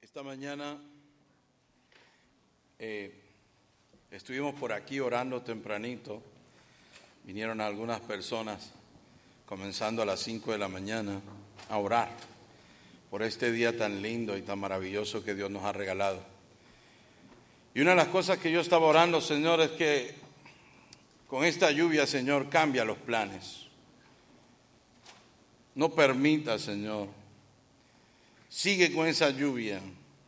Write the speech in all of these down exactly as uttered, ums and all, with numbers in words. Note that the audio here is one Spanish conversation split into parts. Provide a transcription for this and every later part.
Esta mañana eh, estuvimos por aquí orando tempranito. Vinieron algunas personas comenzando a las cinco de la mañana a orar por este día tan lindo y tan maravilloso que Dios nos ha regalado. Y una de las cosas que yo estaba orando, Señor, es que con esta lluvia, Señor, cambia los planes. No permita, Señor, sigue con esa lluvia.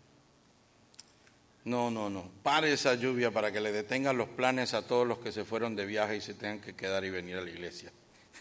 No, no, no. Pare esa lluvia para que le detengan los planes a todos los que se fueron de viaje y se tengan que quedar y venir a la iglesia.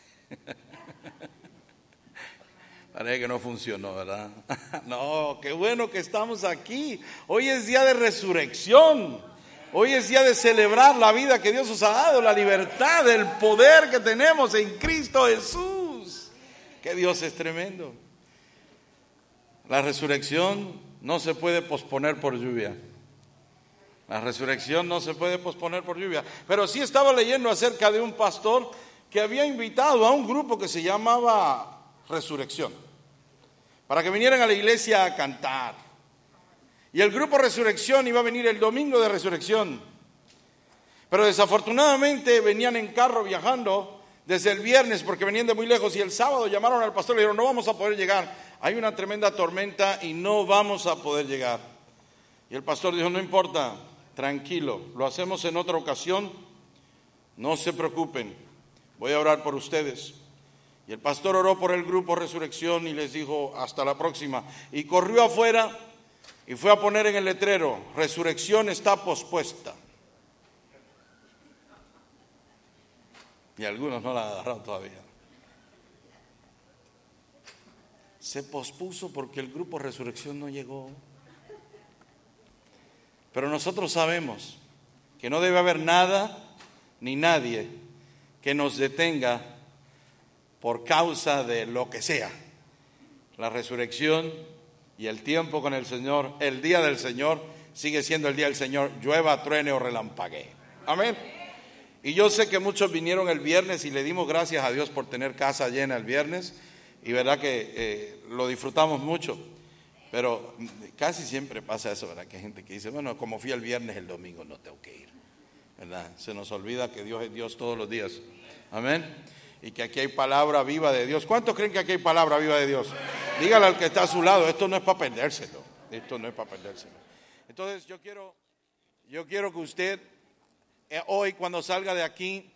Parece que no funcionó, ¿verdad? No, qué bueno que estamos aquí. Hoy es día de resurrección. Hoy es día de celebrar la vida que Dios nos ha dado, la libertad, el poder que tenemos en Cristo Jesús. Que Dios es tremendo. La resurrección no se puede posponer por lluvia. La resurrección no se puede posponer por lluvia. Pero sí estaba leyendo acerca de un pastor que había invitado a un grupo que se llamaba Resurrección, para que vinieran a la iglesia a cantar. Y el grupo Resurrección iba a venir el domingo de Resurrección. Pero desafortunadamente venían en carro viajando desde el viernes porque venían de muy lejos. Y el sábado llamaron al pastor y le dijeron: no vamos a poder llegar. Hay una tremenda tormenta y no vamos a poder llegar. Y el pastor dijo: no importa, tranquilo, lo hacemos en otra ocasión. No se preocupen, voy a orar por ustedes. Y el pastor oró por el grupo Resurrección y les dijo: hasta la próxima. Y corrió afuera y fue a poner en el letrero: Resurrección está pospuesta. Y algunos no la han agarrado todavía. Se pospuso porque el grupo Resurrección no llegó. Pero nosotros sabemos que no debe haber nada ni nadie que nos detenga por causa de lo que sea. La resurrección y el tiempo con el Señor, el día del Señor, sigue siendo el día del Señor, llueva, truene o relampaguee. Amén. Y yo sé que muchos vinieron el viernes y le dimos gracias a Dios por tener casa llena el viernes. Y verdad que eh, lo disfrutamos mucho. Pero casi siempre pasa eso, ¿verdad? Que hay gente que dice: bueno, como fui el viernes, el domingo no tengo que ir, ¿verdad? Se nos olvida que Dios es Dios todos los días. Amén. Y que aquí hay palabra viva de Dios. ¿Cuántos creen que aquí hay palabra viva de Dios? Dígale al que está a su lado: esto no es para perdérselo. Esto no es para perdérselo. Entonces yo quiero, yo quiero que usted eh, hoy, cuando salga de aquí,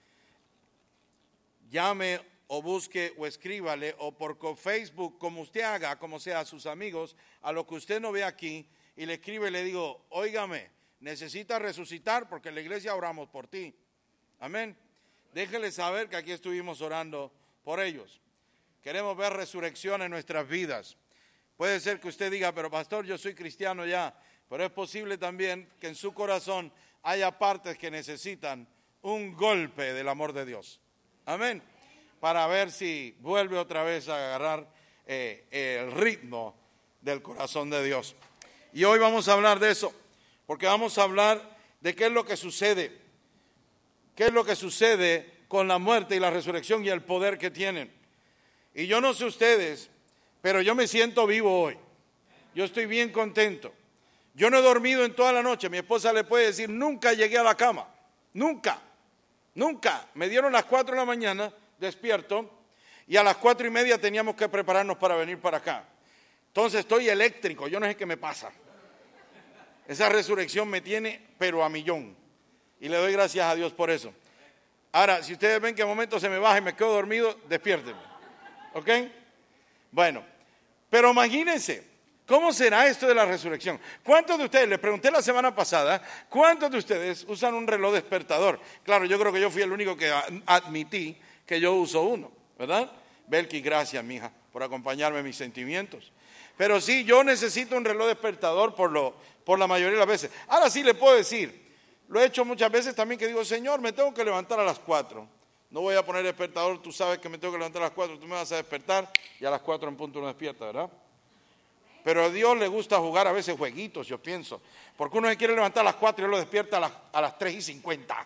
llame o busque o escríbale o por Facebook, como usted haga, como sea, a sus amigos, a lo que usted no ve aquí, y le escribe y le digo: óigame, necesitas resucitar porque en la iglesia oramos por ti. Amén. Déjele saber que aquí estuvimos orando por ellos. Queremos ver resurrección en nuestras vidas. Puede ser que usted diga: pero pastor, yo soy cristiano ya. Pero es posible también que en su corazón haya partes que necesitan un golpe del amor de Dios. Amén. Para ver si vuelve otra vez a agarrar eh, el ritmo del corazón de Dios. Y hoy vamos a hablar de eso, porque vamos a hablar de qué es lo que sucede, qué es lo que sucede con la muerte y la resurrección y el poder que tienen. Y yo no sé ustedes, pero yo me siento vivo hoy. Yo estoy bien contento. Yo no he dormido en toda la noche. Mi esposa le puede decir: nunca llegué a la cama, nunca, nunca. Me dieron las cuatro de la mañana despierto y a las cuatro y media teníamos que prepararnos para venir para acá. Entonces estoy eléctrico, yo no sé qué me pasa. Esa resurrección me tiene pero a millón y le doy gracias a Dios por eso. Ahora, si ustedes ven que a momentos se me baja y me quedo dormido, despiértenme, ¿ok? Bueno, pero imagínense, ¿cómo será esto de la resurrección? ¿Cuántos de ustedes, les pregunté la semana pasada, cuántos de ustedes usan un reloj despertador? Claro, yo creo que yo fui el único que admití que yo uso uno, ¿verdad? Belki, gracias, mija, por acompañarme en mis sentimientos. Pero sí, yo necesito un reloj despertador por, lo, por la mayoría de las veces. Ahora sí le puedo decir, lo he hecho muchas veces también, que digo: Señor, me tengo que levantar a las cuatro. No voy a poner despertador, tú sabes que me tengo que levantar a las cuatro, tú me vas a despertar y a las cuatro en punto uno despierta, ¿verdad? Pero a Dios le gusta jugar a veces jueguitos, yo pienso. Porque uno se quiere levantar a las cuatro y él lo despierta a las, a las tres y cincuenta.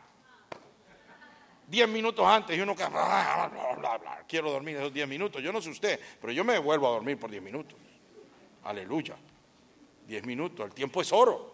Diez minutos antes y uno que bla, bla, bla, bla, quiero dormir esos diez minutos. Yo no sé usted, pero yo me vuelvo a dormir por diez minutos. Aleluya. Diez minutos, el tiempo es oro.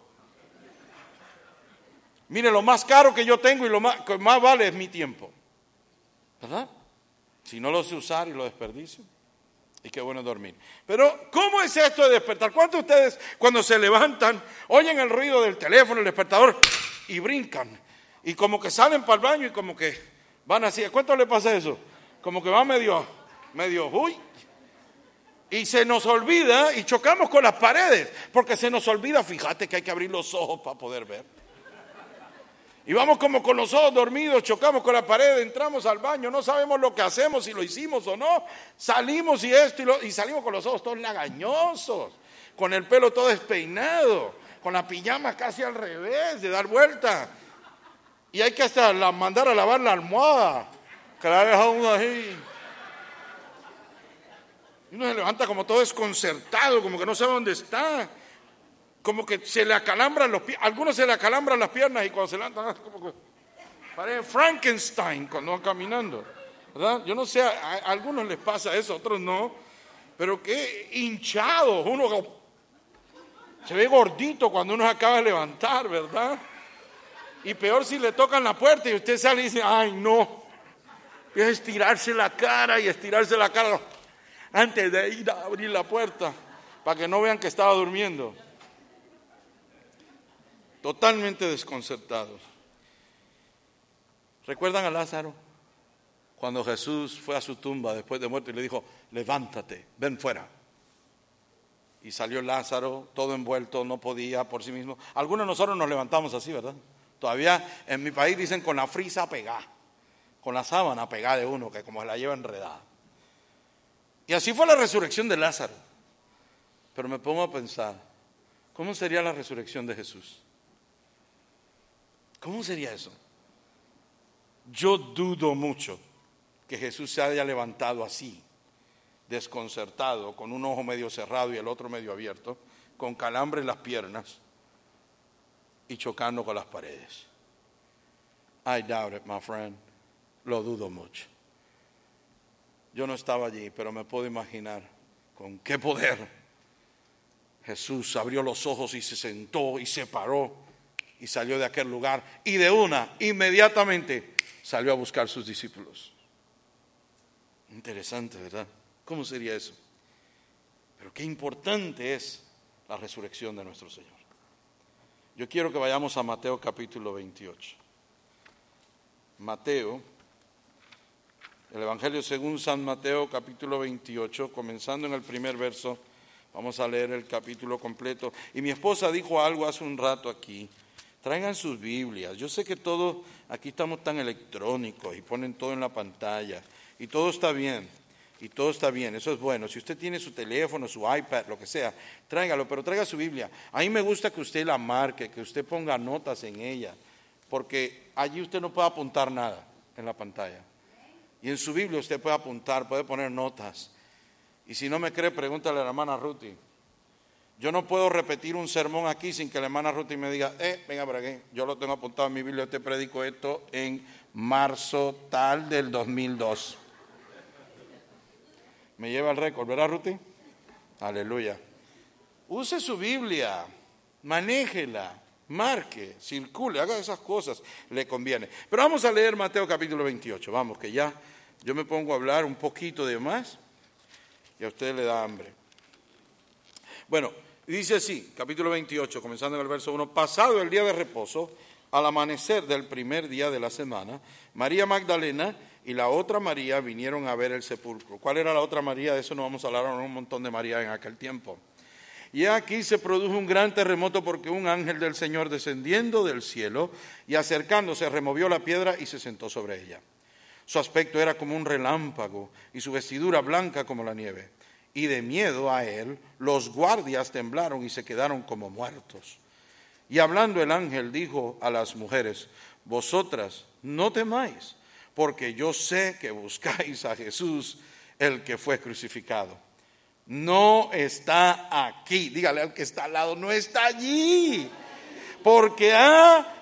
Mire, lo más caro que yo tengo y lo más, que más vale es mi tiempo, ¿verdad? Si no lo sé usar y lo desperdicio, y qué bueno dormir. Pero, ¿cómo es esto de despertar? ¿Cuántos de ustedes cuando se levantan, oyen el ruido del teléfono, el despertador, y brincan? Y como que salen para el baño y como que van así. ¿A cuánto le pasa eso? Como que van medio, medio, uy. Y se nos olvida y chocamos con las paredes, porque se nos olvida, fíjate que hay que abrir los ojos para poder ver. Y vamos como con los ojos dormidos, chocamos con la pared, entramos al baño, no sabemos lo que hacemos, si lo hicimos o no. Salimos y esto y, lo, y salimos con los ojos todos lagañosos, con el pelo todo despeinado, con la pijama casi al revés, de dar vuelta. Y hay que hasta la, mandar a lavar la almohada, que la deja uno ahí. Y uno se levanta como todo desconcertado, como que no sabe dónde está. Como que se le acalambran los pies, algunos se le acalambran las piernas y cuando se levantan, como que parece Frankenstein cuando van caminando, ¿verdad? Yo no sé, a, a algunos les pasa eso, a otros no, pero qué hinchados, uno se ve gordito cuando uno se acaba de levantar, ¿verdad? Y peor si le tocan la puerta y usted sale y dice, ay no, es estirarse la cara y estirarse la cara antes de ir a abrir la puerta para que no vean que estaba durmiendo. Totalmente desconcertados. ¿Recuerdan a Lázaro? Cuando Jesús fue a su tumba después de muerto y le dijo, levántate, ven fuera. Y salió Lázaro, todo envuelto, no podía por sí mismo. Algunos de nosotros nos levantamos así, ¿verdad? Todavía en mi país dicen con la frisa pegada, con la sábana pegada de uno, que como se la lleva enredada. Y así fue la resurrección de Lázaro. Pero me pongo a pensar, ¿cómo sería la resurrección de Jesús? ¿Cómo sería eso? Yo dudo mucho que Jesús se haya levantado así, desconcertado, con un ojo medio cerrado y el otro medio abierto, con calambre en las piernas y chocando con las paredes. I doubt it, my friend. Lo dudo mucho. Yo no estaba allí, pero me puedo imaginar con qué poder Jesús abrió los ojos y se sentó y se paró. Y salió de aquel lugar y de una, inmediatamente, salió a buscar sus discípulos. Interesante, ¿verdad? ¿Cómo sería eso? Pero qué importante es la resurrección de nuestro Señor. Yo quiero que vayamos a Mateo capítulo veintiocho. Mateo, el Evangelio según San Mateo capítulo veintiocho, comenzando en el primer verso, vamos a leer el capítulo completo. Y mi esposa dijo algo hace un rato aquí. Traigan sus Biblias. Yo sé que todo, aquí estamos tan electrónicos y ponen todo en la pantalla. Y todo está bien, y todo está bien, eso es bueno. Si usted tiene su teléfono, su iPad, lo que sea, tráigalo, pero traiga su Biblia. A mí me gusta que usted la marque, que usted ponga notas en ella, porque allí usted no puede apuntar nada en la pantalla. Y en su Biblia usted puede apuntar, puede poner notas. Y si no me cree, pregúntale a la hermana Ruthie. Yo no puedo repetir un sermón aquí sin que la hermana Ruthie me diga, eh, venga por aquí, yo lo tengo apuntado en mi Biblia, te predico esto en marzo tal del dos mil dos. Me lleva el récord, ¿verdad, Ruthie? Aleluya. Use su Biblia, manéjela, marque, circule, haga esas cosas, le conviene. Pero vamos a leer Mateo capítulo veintiocho, vamos, que ya yo me pongo a hablar un poquito de más y a usted le da hambre. Bueno, dice así, capítulo veintiocho, comenzando en el verso uno, pasado el día de reposo, al amanecer del primer día de la semana, María Magdalena y la otra María vinieron a ver el sepulcro. ¿Cuál era la otra María? De eso no vamos a hablar, un montón de María en aquel tiempo. Y aquí se produjo un gran terremoto porque un ángel del Señor descendiendo del cielo y acercándose removió la piedra y se sentó sobre ella. Su aspecto era como un relámpago y su vestidura blanca como la nieve. Y de miedo a él, los guardias temblaron y se quedaron como muertos. Y hablando el ángel dijo a las mujeres, vosotras no temáis, porque yo sé que buscáis a Jesús, el que fue crucificado. No está aquí, dígale al que está al lado, no está allí, porque ha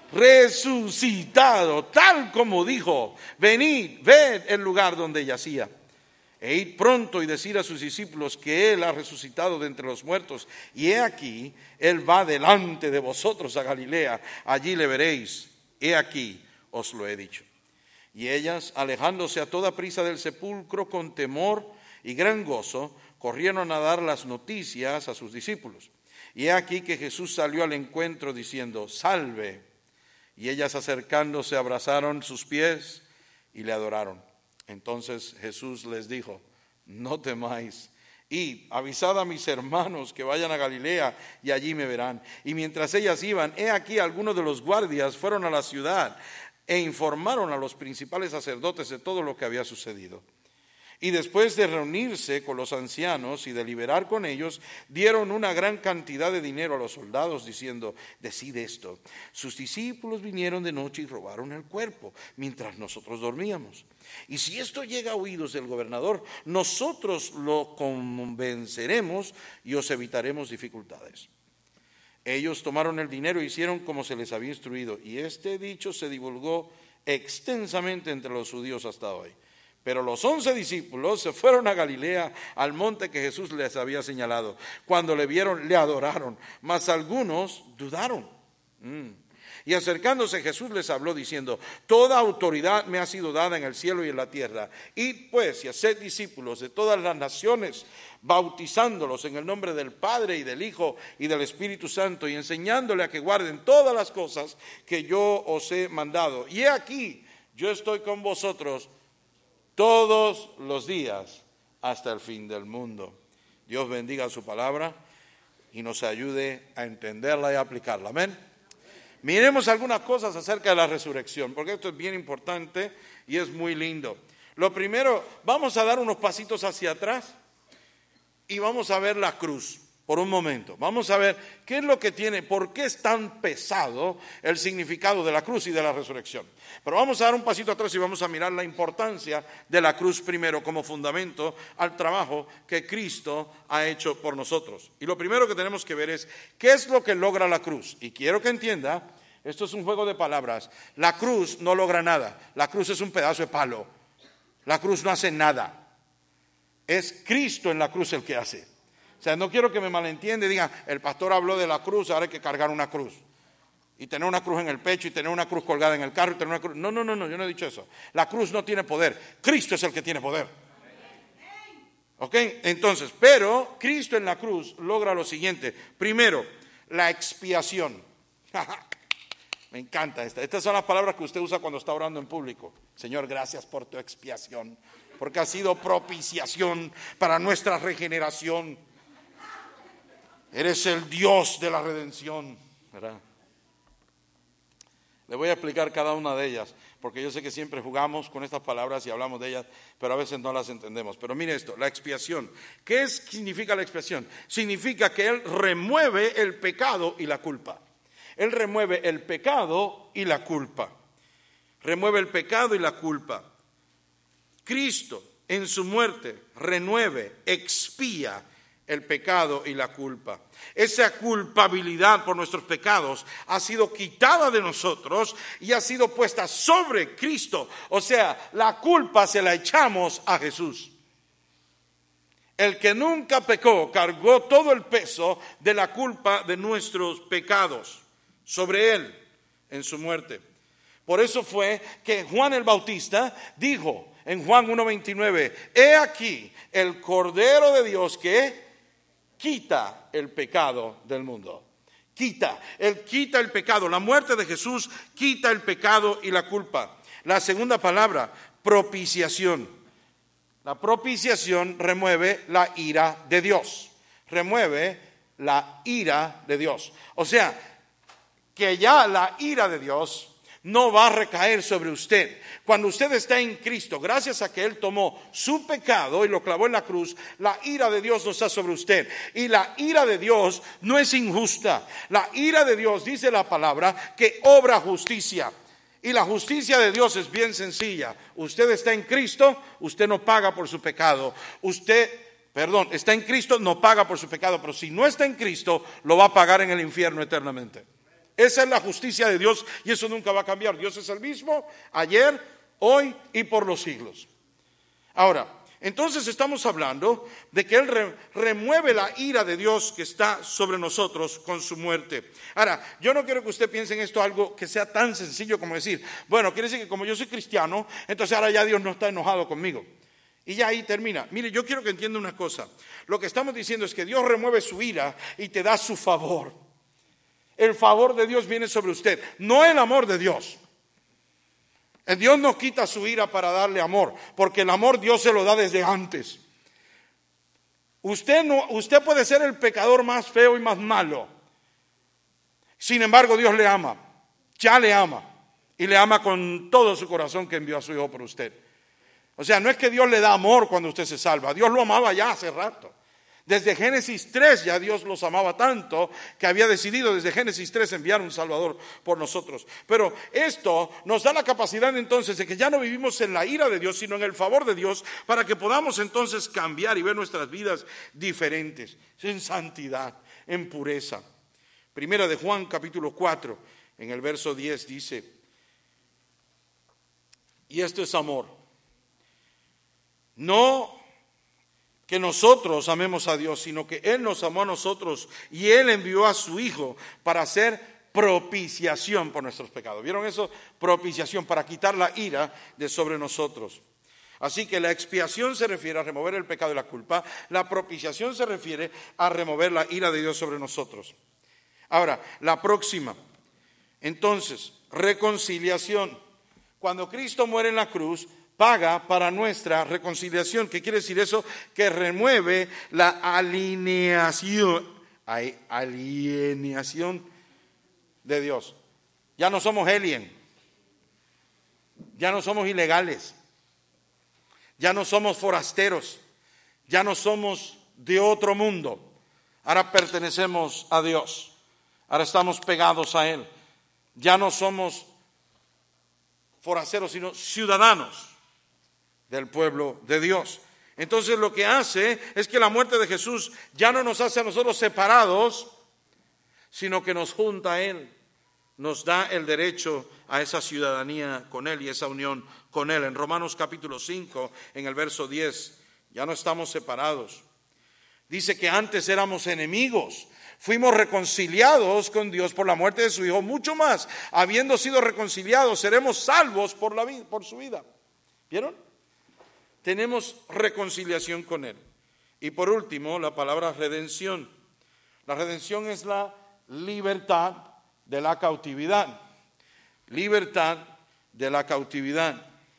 resucitado, tal como dijo, venid, ved el lugar donde yacía. E id pronto y decir a sus discípulos que Él ha resucitado de entre los muertos. Y he aquí, Él va delante de vosotros a Galilea. Allí le veréis. He aquí, os lo he dicho. Y ellas, alejándose a toda prisa del sepulcro con temor y gran gozo, corrieron a dar las noticias a sus discípulos. Y he aquí que Jesús salió al encuentro diciendo, salve. Y ellas acercándose abrazaron sus pies y le adoraron. Entonces Jesús les dijo, no temáis, id, avisad a mis hermanos que vayan a Galilea y allí me verán. Y mientras ellas iban, he aquí algunos de los guardias fueron a la ciudad e informaron a los principales sacerdotes de todo lo que había sucedido. Y después de reunirse con los ancianos y deliberar con ellos, dieron una gran cantidad de dinero a los soldados, diciendo, decid esto, sus discípulos vinieron de noche y robaron el cuerpo, mientras nosotros dormíamos. Y si esto llega a oídos del gobernador, nosotros lo convenceremos y os evitaremos dificultades. Ellos tomaron el dinero e hicieron como se les había instruido, y este dicho se divulgó extensamente entre los judíos hasta hoy. Pero los once discípulos se fueron a Galilea, al monte que Jesús les había señalado. Cuando le vieron, le adoraron, mas algunos dudaron. Mm. Y acercándose Jesús les habló diciendo, toda autoridad me ha sido dada en el cielo y en la tierra. Id pues y haced discípulos de todas las naciones, bautizándolos en el nombre del Padre y del Hijo y del Espíritu Santo, y enseñándole a que guarden todas las cosas que yo os he mandado. Y he aquí, yo estoy con vosotros todos los días hasta el fin del mundo. Dios bendiga su palabra y nos ayude a entenderla y a aplicarla. Amén. Miremos algunas cosas acerca de la resurrección, porque esto es bien importante y es muy lindo. Lo primero, vamos a dar unos pasitos hacia atrás y vamos a ver la cruz por un momento. Vamos a ver qué es lo que tiene, por qué es tan pesado el significado de la cruz y de la resurrección. Pero vamos a dar un pasito atrás y vamos a mirar la importancia de la cruz primero como fundamento al trabajo que Cristo ha hecho por nosotros. Y lo primero que tenemos que ver es qué es lo que logra la cruz. Y quiero que entienda, esto es un juego de palabras. La cruz no logra nada. La cruz es un pedazo de palo. La cruz no hace nada. Es Cristo en la cruz el que hace. O sea, no quiero que me malentienda y digan, el pastor habló de la cruz, ahora hay que cargar una cruz. Y tener una cruz en el pecho y tener una cruz colgada en el carro y tener una cruz. No, no, no, no, yo no he dicho eso. La cruz no tiene poder. Cristo es el que tiene poder. ¿Ok? Entonces, pero Cristo en la cruz logra lo siguiente. Primero, la expiación. Me encanta esta. Estas son las palabras que usted usa cuando está orando en público. Señor, gracias por tu expiación, porque ha sido propiciación para nuestra regeneración. Eres el Dios de la redención, ¿verdad? Le voy a explicar cada una de ellas, porque yo sé que siempre jugamos con estas palabras y hablamos de ellas, pero a veces no las entendemos. Pero mire esto, la expiación. ¿Qué es, significa la expiación? Significa que Él remueve el pecado y la culpa. Él remueve el pecado y la culpa. Remueve el pecado y la culpa. Cristo en su muerte renueve, expía el pecado y la culpa. Esa culpabilidad por nuestros pecados ha sido quitada de nosotros y ha sido puesta sobre Cristo. O sea, la culpa se la echamos a Jesús. El que nunca pecó cargó todo el peso de la culpa de nuestros pecados sobre Él en su muerte. Por eso fue que Juan el Bautista dijo en Juan uno veintinueve, he aquí el Cordero de Dios que quita el pecado del mundo. Quita, Él quita el pecado. La muerte de Jesús quita el pecado y la culpa. La segunda palabra, propiciación. La propiciación remueve la ira de Dios. Remueve la ira de Dios. O sea, que ya la ira de Dios no va a recaer sobre usted. Cuando usted está en Cristo, gracias a que Él tomó su pecado y lo clavó en la cruz, la ira de Dios no está sobre usted. Y la ira de Dios no es injusta. La ira de Dios, dice la palabra, que obra justicia. Y la justicia de Dios es bien sencilla. Usted está en Cristo, usted no paga por su pecado. Usted, perdón, está en Cristo, no paga por su pecado. Pero si no está en Cristo, lo va a pagar en el infierno eternamente. Esa es la justicia de Dios y eso nunca va a cambiar. Dios es el mismo ayer, hoy y por los siglos. Ahora, Entonces estamos hablando de que Él re, remueve la ira de Dios que está sobre nosotros con su muerte. Ahora, yo no quiero que usted piense en esto algo que sea tan sencillo como decir, bueno, quiere decir que como yo soy cristiano, entonces ahora ya Dios no está enojado conmigo. Y ya ahí termina. Mire, yo quiero que entienda una cosa. Lo que estamos diciendo es que Dios remueve su ira y te da su favor. El favor de Dios viene sobre usted, no el amor de Dios. El Dios no quita su ira para darle amor, porque el amor Dios se lo da desde antes. Usted, no, usted puede ser el pecador más feo y más malo. Sin embargo, Dios le ama, ya le ama. Y le ama con todo su corazón que envió a su Hijo por usted. O sea, no es que Dios le da amor cuando usted se salva. Dios lo amaba ya hace rato. Desde Génesis tres ya Dios los amaba tanto que había decidido desde Génesis tres enviar un Salvador por nosotros. Pero esto nos da la capacidad entonces de que ya no vivimos en la ira de Dios, sino en el favor de Dios, para que podamos entonces cambiar y ver nuestras vidas diferentes, en santidad, en pureza. Primera de Juan capítulo cuatro, en el verso diez dice, y esto es amor, no que nosotros amemos a Dios, sino que Él nos amó a nosotros y Él envió a su Hijo para hacer propiciación por nuestros pecados. ¿Vieron eso? Propiciación, para quitar la ira de sobre nosotros. Así que la expiación se refiere a remover el pecado y la culpa. La propiciación se refiere a remover la ira de Dios sobre nosotros. Ahora, la próxima. Entonces, reconciliación. Cuando Cristo muere en la cruz, paga para nuestra reconciliación. ¿Qué quiere decir eso? Que remueve la alineación, alienación de Dios. Ya no somos alien, ya no somos ilegales, ya no somos forasteros, ya no somos de otro mundo. Ahora pertenecemos a Dios, ahora estamos pegados a Él. Ya no somos forasteros, sino ciudadanos del pueblo de Dios. Entonces lo que hace es que la muerte de Jesús ya no nos hace a nosotros separados, sino que nos junta a Él, nos da el derecho a esa ciudadanía con Él y esa unión con Él. En Romanos capítulo cinco, en el verso diez, ya no estamos separados. Dice que antes éramos enemigos, fuimos reconciliados con Dios por la muerte de su Hijo, mucho más, habiendo sido reconciliados, seremos salvos por, la, por su vida. ¿Vieron? Tenemos reconciliación con Él. Y por último, la palabra redención. La redención es la libertad de la cautividad. Libertad de la cautividad.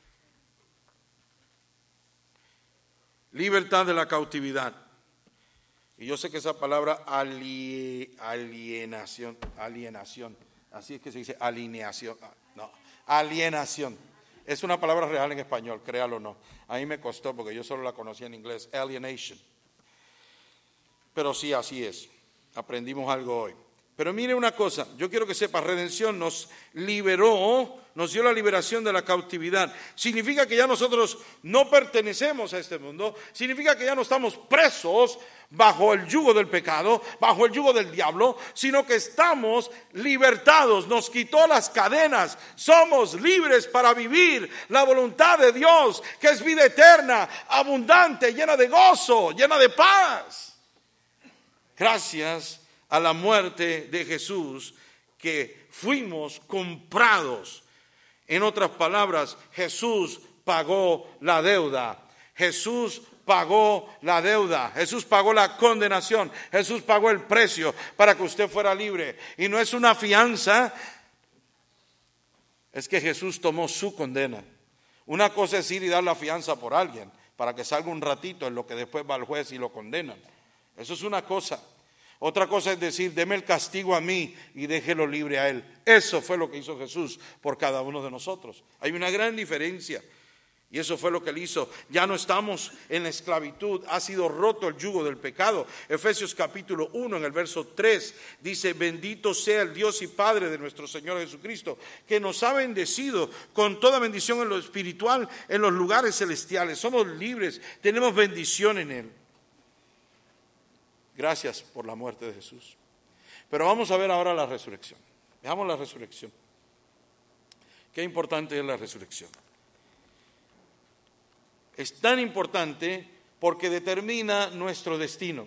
Libertad de la cautividad. Y yo sé que esa palabra alienación, alienación, así es que se dice alineación, no, alienación. Es una palabra real en español, créalo o no. A mí me costó porque yo solo la conocía en inglés, alienation. Pero sí, así es. Aprendimos algo hoy. Pero mire una cosa, yo quiero que sepa, redención nos liberó, nos dio la liberación de la cautividad. Significa que ya nosotros no pertenecemos a este mundo, significa que ya no estamos presos bajo el yugo del pecado, bajo el yugo del diablo, sino que estamos libertados, nos quitó las cadenas, somos libres para vivir la voluntad de Dios, que es vida eterna, abundante, llena de gozo, llena de paz. Gracias a la muerte de Jesús, que fuimos comprados. En otras palabras, Jesús pagó la deuda. Jesús pagó la deuda. Jesús pagó la condenación. Jesús pagó el precio para que usted fuera libre. Y no es una fianza, es que Jesús tomó su condena. Una cosa es ir y dar la fianza por alguien para que salga un ratito en lo que después va al juez y lo condenan. Eso es una cosa. Otra cosa es decir, deme el castigo a mí y déjelo libre a él. Eso fue lo que hizo Jesús por cada uno de nosotros. Hay una gran diferencia. Y eso fue lo que él hizo. Ya no estamos en la esclavitud, ha sido roto el yugo del pecado. Efesios capítulo uno, en el verso tres, dice, bendito sea el Dios y Padre de nuestro Señor Jesucristo, que nos ha bendecido con toda bendición en lo espiritual, en los lugares celestiales. Somos libres, tenemos bendición en él. Gracias por la muerte de Jesús. Pero vamos a ver ahora la resurrección. Veamos la resurrección. Qué importante es la resurrección. Es tan importante porque determina nuestro destino.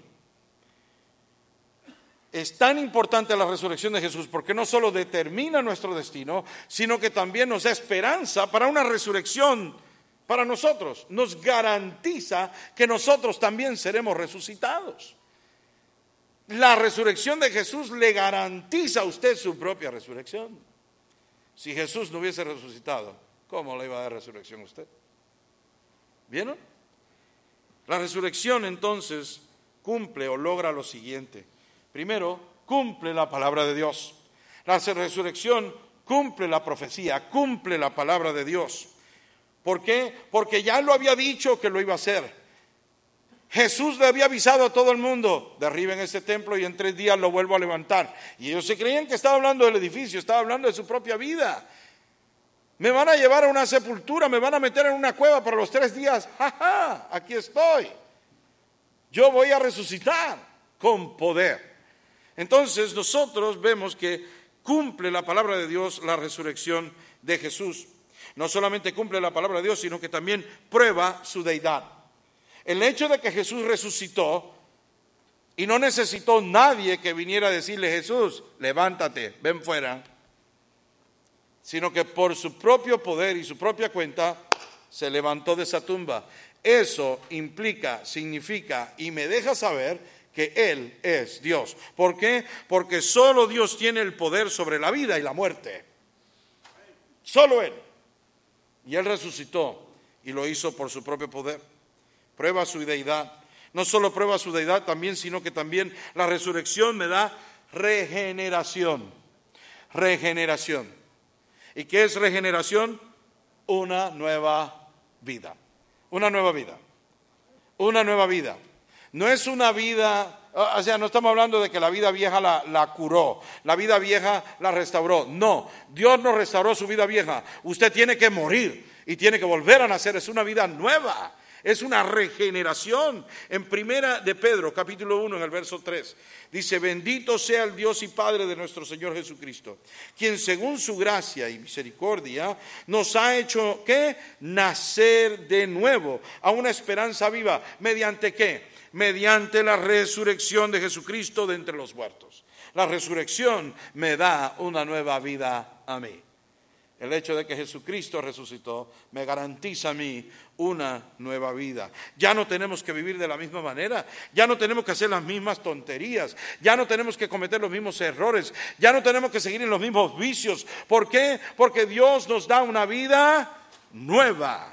Es tan importante la resurrección de Jesús porque no solo determina nuestro destino, sino que también nos da esperanza para una resurrección para nosotros. Nos garantiza que nosotros también seremos resucitados. La resurrección de Jesús le garantiza a usted su propia resurrección. Si Jesús no hubiese resucitado, ¿cómo le iba a dar resurrección a usted? ¿Vieron? La resurrección entonces cumple o logra lo siguiente. Primero, cumple la palabra de Dios. La resurrección cumple la profecía, cumple la palabra de Dios. ¿Por qué? Porque ya lo había dicho que lo iba a hacer. Jesús le había avisado a todo el mundo: derriben este templo y en tres días lo vuelvo a levantar. Y ellos se creían que estaba hablando del edificio, estaba hablando de su propia vida. Me van a llevar a una sepultura, me van a meter en una cueva para los tres días. ¡Ja, ja! Aquí estoy. Yo voy a resucitar con poder. Entonces nosotros vemos que cumple la palabra de Dios la resurrección de Jesús. No solamente cumple la palabra de Dios, sino que también prueba su deidad. El hecho de que Jesús resucitó y no necesitó nadie que viniera a decirle: Jesús, levántate, ven fuera, sino que por su propio poder y su propia cuenta se levantó de esa tumba. Eso implica, significa y me deja saber que Él es Dios. ¿Por qué? Porque solo Dios tiene el poder sobre la vida y la muerte. Solo Él. Y Él resucitó y lo hizo por su propio poder. Prueba su deidad. No solo prueba su deidad también, sino que también la resurrección me da regeneración. Regeneración. ¿Y qué es regeneración? Una nueva vida. Una nueva vida. Una nueva vida. No es una vida, o sea, no estamos hablando de que la vida vieja la, la curó, la vida vieja la restauró. No, Dios no restauró su vida vieja. Usted tiene que morir y tiene que volver a nacer. Es una vida nueva, es una regeneración. En primera de Pedro, capítulo uno, en el verso tres, dice: bendito sea el Dios y Padre de nuestro Señor Jesucristo, quien según su gracia y misericordia nos ha hecho, ¿qué? Nacer de nuevo a una esperanza viva. ¿Mediante qué? Mediante la resurrección de Jesucristo de entre los muertos. La resurrección me da una nueva vida a mí. El hecho de que Jesucristo resucitó me garantiza a mí una nueva vida. Ya no tenemos que vivir de la misma manera, ya no tenemos que hacer las mismas tonterías, ya no tenemos que cometer los mismos errores, ya no tenemos que seguir en los mismos vicios. ¿Por qué? Porque Dios nos da una vida nueva.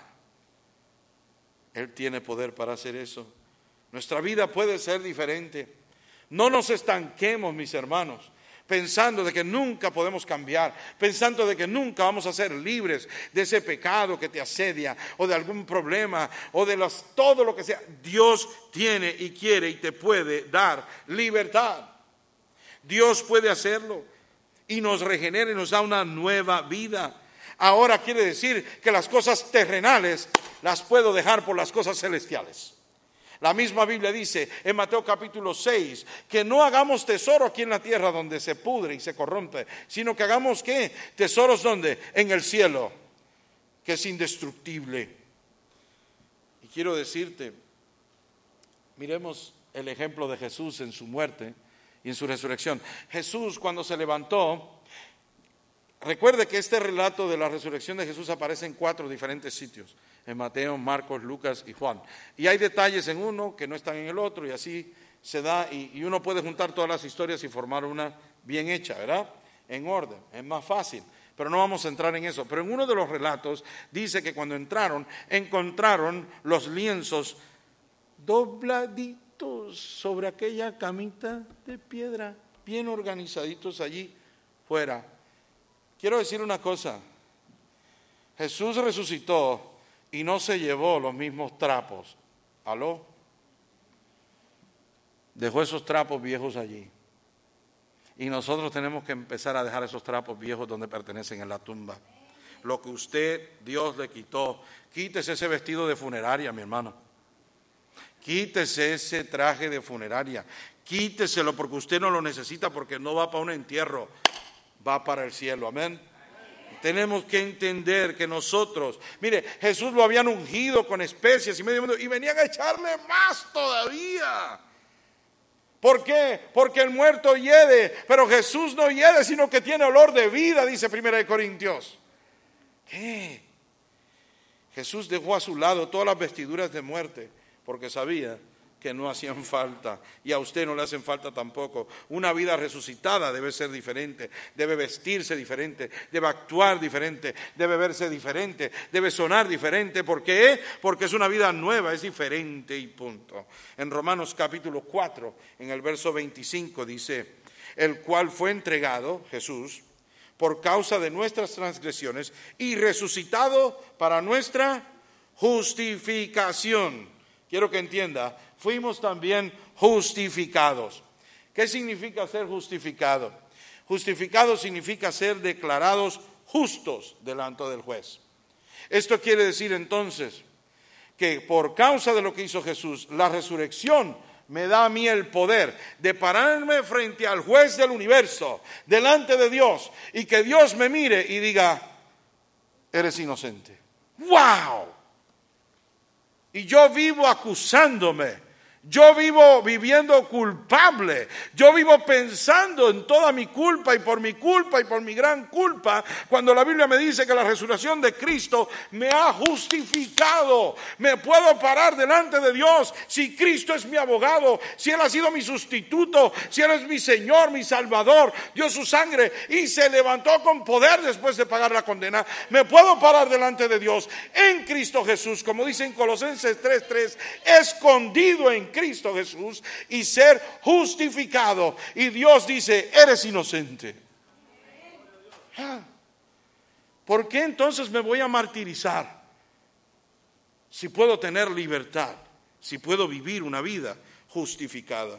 Él tiene poder para hacer eso. Nuestra vida puede ser diferente. No nos estanquemos, mis hermanos, pensando de que nunca podemos cambiar, pensando de que nunca vamos a ser libres de ese pecado que te asedia o de algún problema o de los, todo lo que sea. Dios tiene y quiere y te puede dar libertad. Dios puede hacerlo y nos regenera y nos da una nueva vida. Ahora quiere decir que las cosas terrenales las puedo dejar por las cosas celestiales. La misma Biblia dice en Mateo capítulo seis que no hagamos tesoro aquí en la tierra donde se pudre y se corrompe, sino que hagamos ¿qué? Tesoros ¿dónde? En el cielo, que es indestructible. Y quiero decirte, miremos el ejemplo de Jesús en su muerte y en su resurrección. Jesús, cuando se levantó, recuerde que este relato de la resurrección de Jesús aparece en cuatro diferentes sitios: en Mateo, Marcos, Lucas y Juan. Y hay detalles en uno que no están en el otro, y así se da, y, y uno puede juntar todas las historias y formar una bien hecha, ¿verdad? En orden, es más fácil, pero no vamos a entrar en eso. Pero en uno de los relatos dice que cuando entraron, encontraron los lienzos dobladitos sobre aquella camita de piedra, bien organizaditos allí fuera. Quiero decir una cosa: Jesús resucitó y no se llevó los mismos trapos. ¿Aló? Dejó esos trapos viejos allí. Y nosotros tenemos que empezar a dejar esos trapos viejos donde pertenecen, en la tumba. Lo que usted, Dios le quitó, quítese ese vestido de funeraria, mi hermano. Quítese ese traje de funeraria. Quíteselo porque usted no lo necesita, porque no va para un entierro, va para el cielo. Amén. Tenemos que entender que nosotros, mire, Jesús lo habían ungido con especias y medio mundo y venían a echarle más todavía. ¿Por qué? Porque el muerto hiede, pero Jesús no hiede, sino que tiene olor de vida, dice Primera de Corintios. ¿Qué? Jesús dejó a su lado todas las vestiduras de muerte, porque sabía que no hacían falta, y a usted no le hacen falta tampoco. Una vida resucitada debe ser diferente, debe vestirse diferente, debe actuar diferente, debe verse diferente, debe sonar diferente. ¿Por qué? Porque es una vida nueva, es diferente y punto. En Romanos capítulo cuatro, en el verso veinticinco dice: el cual fue entregado, Jesús, por causa de nuestras transgresiones y resucitado para nuestra justificación. Quiero que entienda, fuimos también justificados. ¿Qué significa ser justificado? Justificado significa ser declarados justos delante del juez. Esto quiere decir entonces que por causa de lo que hizo Jesús, la resurrección me da a mí el poder de pararme frente al juez del universo, delante de Dios, y que Dios me mire y diga: eres inocente. ¡Wow! Y yo vivo acusándome, yo vivo viviendo culpable, yo vivo pensando en toda mi culpa y por mi culpa y por mi gran culpa, cuando la Biblia me dice que la resurrección de Cristo me ha justificado. Me puedo parar delante de Dios si Cristo es mi abogado, si Él ha sido mi sustituto, si Él es mi Señor, mi Salvador, dio su sangre y se levantó con poder después de pagar la condena. Me puedo parar delante de Dios en Cristo Jesús, como dice en Colosenses tres tres, escondido en Cristo Jesús y ser justificado. Y Dios dice: eres inocente. ¿Por qué entonces me voy a martirizar si puedo tener libertad, si puedo vivir una vida justificada?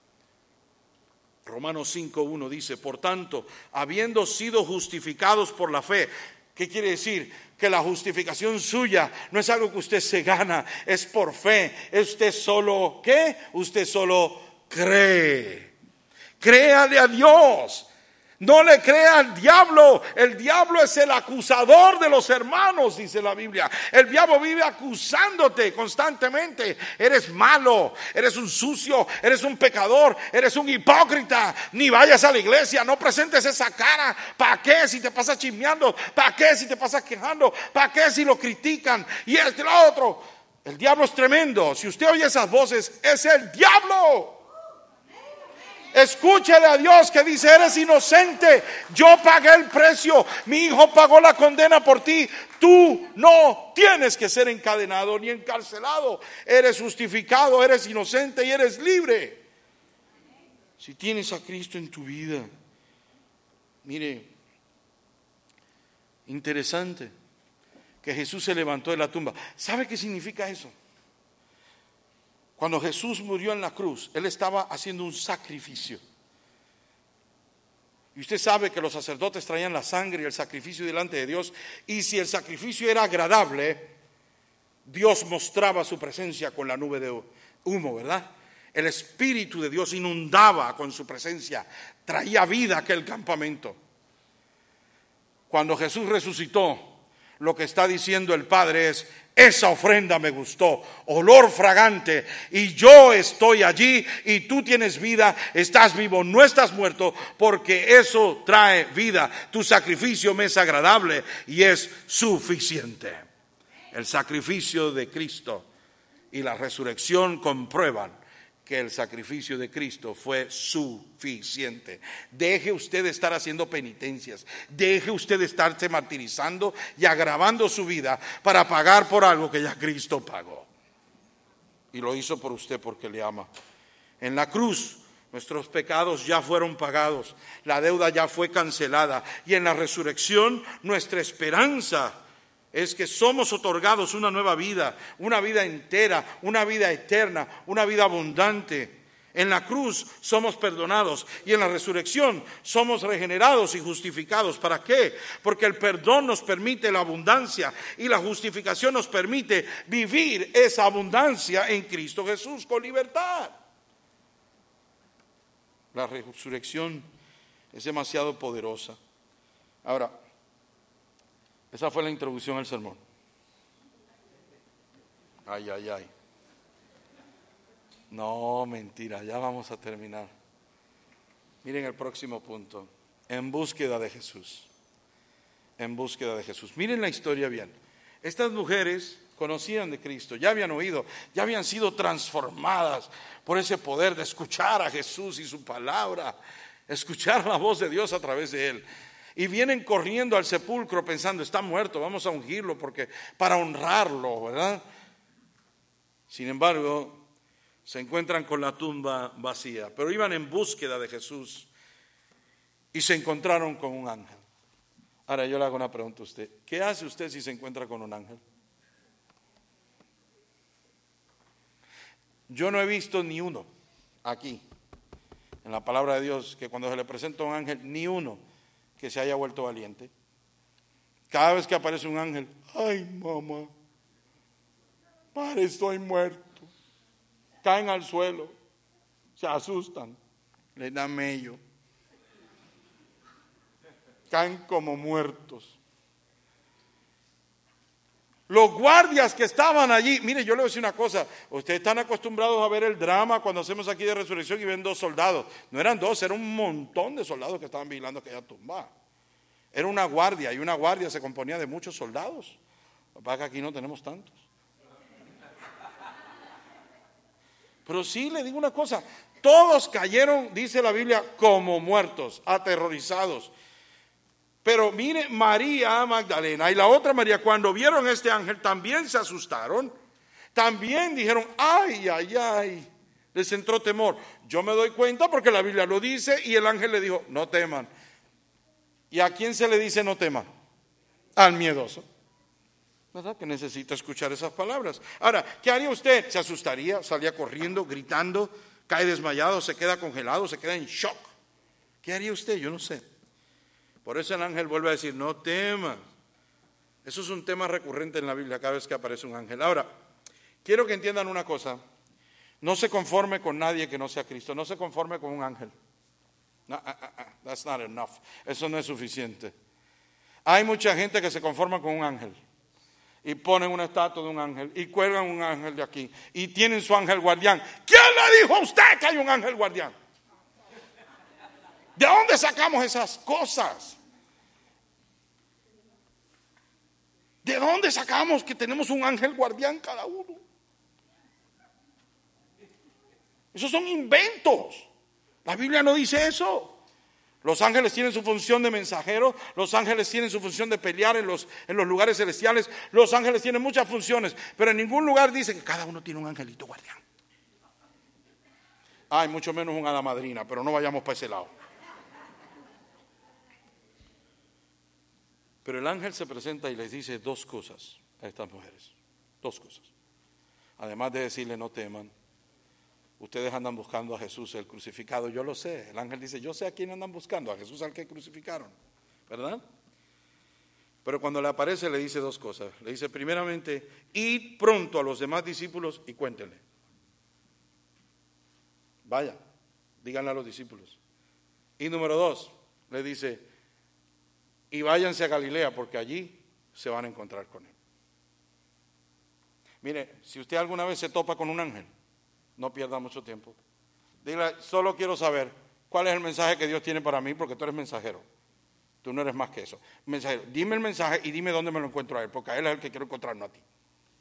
Romanos cinco uno dice: por tanto, habiendo sido justificados por la fe. ¿Qué quiere decir? Que la justificación suya no es algo que usted se gana, es por fe. Usted solo, ¿qué? Usted solo cree. Créale a Dios. No le crea al diablo. El diablo es el acusador de los hermanos, dice la Biblia. El diablo vive acusándote constantemente. Eres malo, eres un sucio, eres un pecador, eres un hipócrita. Ni vayas a la iglesia, no presentes esa cara. ¿Para qué si te pasas chismeando? ¿Para qué si te pasas quejando? ¿Para qué si lo critican? Y este y lo otro. El diablo es tremendo. Si usted oye esas voces, es el diablo. Escúchele a Dios que dice: eres inocente, yo pagué el precio, mi hijo pagó la condena por ti. Tú no tienes que ser encadenado ni encarcelado. Eres justificado, eres inocente y eres libre. Si tienes a Cristo en tu vida. Mire, interesante que Jesús se levantó de la tumba. ¿Sabe qué significa eso? Cuando Jesús murió en la cruz, Él estaba haciendo un sacrificio. Y usted sabe que los sacerdotes traían la sangre y el sacrificio delante de Dios. Y si el sacrificio era agradable, Dios mostraba su presencia con la nube de humo, ¿verdad? El Espíritu de Dios inundaba con su presencia, traía vida a aquel campamento. Cuando Jesús resucitó, lo que está diciendo el Padre es: esa ofrenda me gustó, olor fragante, y yo estoy allí y tú tienes vida, estás vivo, no estás muerto, porque eso trae vida. Tu sacrificio me es agradable y es suficiente. El sacrificio de Cristo y la resurrección comprueban que el sacrificio de Cristo fue suficiente. Deje usted de estar haciendo penitencias, deje usted de estarse martirizando y agravando su vida para pagar por algo que ya Cristo pagó. Y lo hizo por usted porque le ama. En la cruz nuestros pecados ya fueron pagados, la deuda ya fue cancelada, y en la resurrección nuestra esperanza es que somos otorgados una nueva vida, una vida entera, una vida eterna, una vida abundante. En la cruz somos perdonados y en la resurrección somos regenerados y justificados. ¿Para qué? Porque el perdón nos permite la abundancia y la justificación nos permite vivir esa abundancia en Cristo Jesús con libertad. La resurrección es demasiado poderosa. Ahora, Esa fue la introducción al sermón. Ay, ay, ay. No, mentira, ya vamos a terminar. Miren el próximo punto. En búsqueda de Jesús. En búsqueda de Jesús. Miren la historia bien. Estas mujeres conocían de Cristo, ya habían oído, ya habían sido transformadas por ese poder de escuchar a Jesús y su palabra, escuchar la voz de Dios a través de Él. Y vienen corriendo al sepulcro pensando, está muerto, vamos a ungirlo porque para honrarlo, ¿verdad? Sin embargo, se encuentran con la tumba vacía, pero iban en búsqueda de Jesús y se encontraron con un ángel. Ahora yo le hago una pregunta a usted, ¿qué hace usted si se encuentra con un ángel? Yo no he visto ni uno aquí, en la palabra de Dios, que cuando se le presenta un ángel, ni uno que se haya vuelto valiente. Cada vez que aparece un ángel, ay mamá, padre, estoy muerto. Caen al suelo, se asustan, les da mello, caen como muertos. Los guardias que estaban allí, mire, yo le voy a decir una cosa, ustedes están acostumbrados a ver el drama cuando hacemos aquí de resurrección y ven dos soldados. No eran dos, era un montón de soldados que estaban vigilando aquella tumba. Era una guardia, y una guardia se componía de muchos soldados. Lo que pasa es que aquí no tenemos tantos. Pero sí le digo una cosa, todos cayeron, dice la Biblia, como muertos, aterrorizados. Pero mire, María Magdalena y la otra María, cuando vieron a este ángel, también se asustaron. También dijeron, ay, ay, ay, les entró temor. Yo me doy cuenta porque la Biblia lo dice y el ángel le dijo, no teman. ¿Y a quién se le dice no teman? Al miedoso. ¿Verdad? Que necesita escuchar esas palabras. Ahora, ¿qué haría usted? ¿Se asustaría? ¿Salía corriendo, gritando? ¿Cae desmayado? ¿Se queda congelado? ¿Se queda en shock? ¿Qué haría usted? Yo no sé. Por eso el ángel vuelve a decir, no temas. Eso es un tema recurrente en la Biblia cada vez que aparece un ángel. Ahora, quiero que entiendan una cosa. No se conforme con nadie que no sea Cristo. No se conforme con un ángel. No, uh, uh, uh, that's not enough. Eso no es suficiente. Hay mucha gente que se conforma con un ángel. Y ponen una estatua de un ángel. Y cuelgan un ángel de aquí. Y tienen su ángel guardián. ¿Quién le dijo a usted que hay un ángel guardián? ¿De dónde sacamos esas cosas? ¿De dónde sacamos que tenemos un ángel guardián cada uno? Esos son inventos. La Biblia no dice eso. Los ángeles tienen su función de mensajero, los ángeles tienen su función de pelear en los, en los lugares celestiales, los ángeles tienen muchas funciones, pero en ningún lugar dice que cada uno tiene un angelito guardián. Hay mucho menos un hada madrina, pero no vayamos para ese lado. Pero el ángel se presenta y les dice dos cosas a estas mujeres, dos cosas. Además de decirle no teman, ustedes andan buscando a Jesús el crucificado, yo lo sé. El ángel dice, yo sé a quién andan buscando, a Jesús al que crucificaron, ¿verdad? Pero cuando le aparece le dice dos cosas. Le dice primeramente, id pronto a los demás discípulos y cuéntenle. Vaya, díganle a los discípulos. Y número dos, le dice, y váyanse a Galilea porque allí se van a encontrar con él. Mire, si usted alguna vez se topa con un ángel, no pierda mucho tiempo. Dile, solo quiero saber cuál es el mensaje que Dios tiene para mí, porque tú eres mensajero. Tú no eres más que eso. Mensajero, dime el mensaje y dime dónde me lo encuentro a él, porque a él es el que quiero encontrar, no a ti.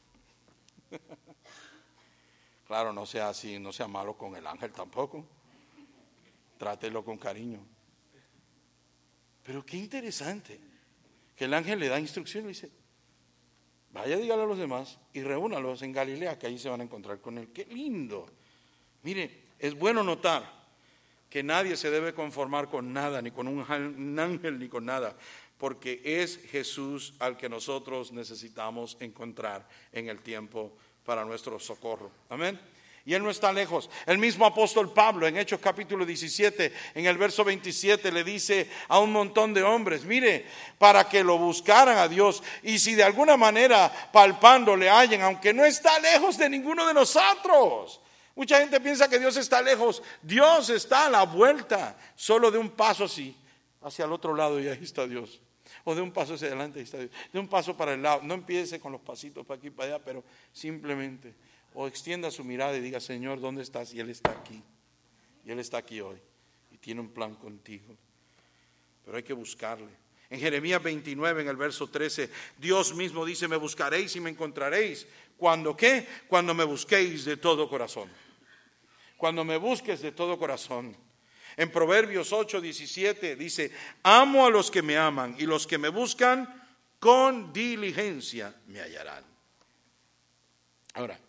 Claro, no sea así, no sea malo con el ángel tampoco. Trátelo con cariño. Pero qué interesante que el ángel le da instrucción y dice, vaya, dígale a los demás y reúnalos en Galilea, que ahí se van a encontrar con él. ¡Qué lindo! Mire, es bueno notar que nadie se debe conformar con nada, ni con un ángel, ni con nada, porque es Jesús al que nosotros necesitamos encontrar en el tiempo para nuestro socorro. Amén. Y Él no está lejos. El mismo apóstol Pablo en Hechos capítulo diecisiete, en el verso veintisiete, le dice a un montón de hombres, mire, para que lo buscaran a Dios, y si de alguna manera palpando le hallen, aunque no está lejos de ninguno de nosotros. Mucha gente piensa que Dios está lejos. Dios está a la vuelta, solo de un paso así, hacia el otro lado, y ahí está Dios. O de un paso hacia adelante, ahí está Dios. De un paso para el lado. No empiece con los pasitos para aquí y para allá, pero simplemente, o extienda su mirada y diga, Señor, ¿dónde estás? Y Él está aquí. Y Él está aquí hoy. Y tiene un plan contigo. Pero hay que buscarle. En Jeremías veintinueve, en el verso trece, Dios mismo dice, me buscaréis y me encontraréis. ¿Cuándo qué? Cuando me busquéis de todo corazón. Cuando me busques de todo corazón. En Proverbios ocho, diecisiete dice, amo a los que me aman y los que me buscan con diligencia me hallarán. Ahora,